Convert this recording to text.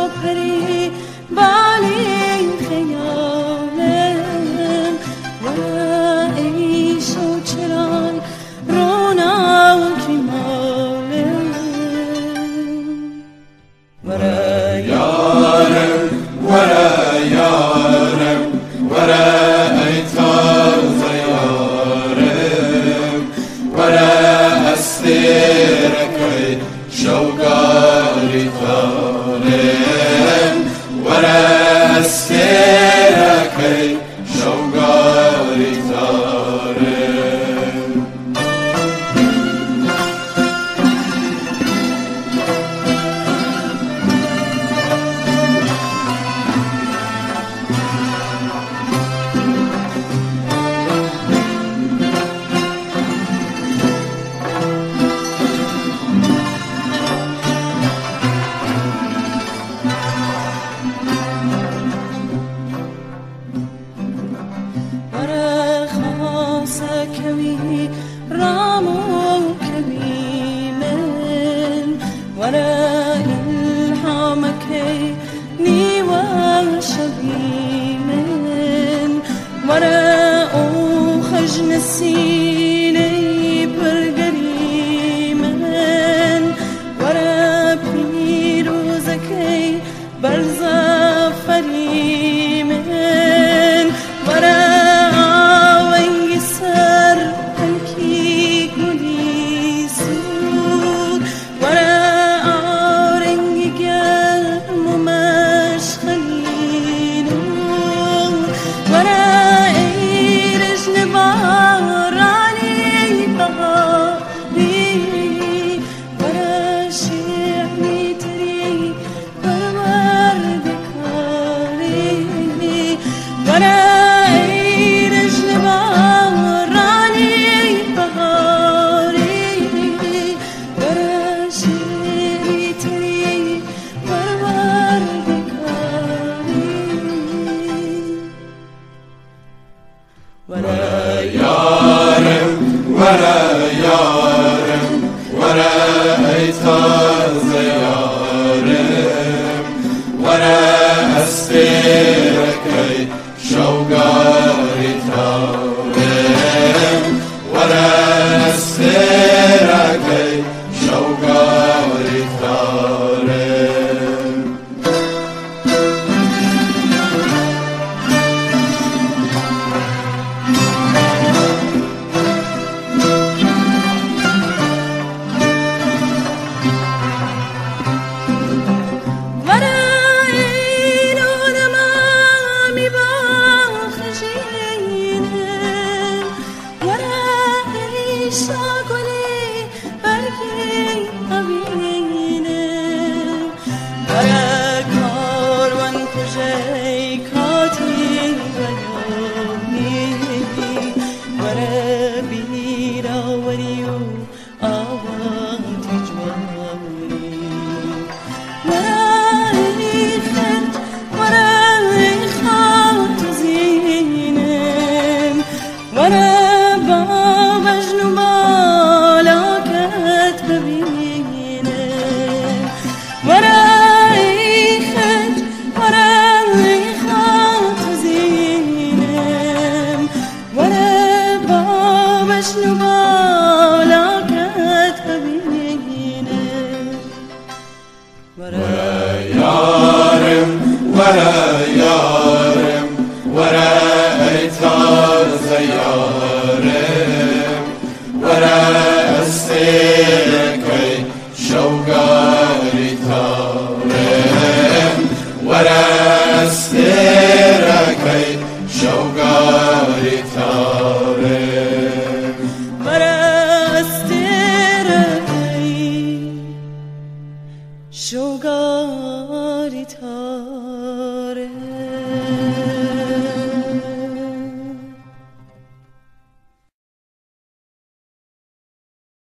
پری بالی خیالم و عیش و چرای رونق کمالم ورا یارم ورا یارم ورا ای تازه یارم ورا استرکی شوقاری تارم ورا استرکی شوقاری تارم كوي رامو كوي من وراء الحامك نيوا شبي من وراء خجن السيني برقري من وراء بيروزكي برزا فري من وراء ورا یارم ورا یارم ورا ای تازه یارم ورا استرکی شوقاری تارم ورا استرکی شوقاری تارم ورا یارم ورا یارم ورا ای تازه یارم ورا استرکی شوقاری تارم ورا استرکی شوقاری تارم ورا استرکی شوقاری تاره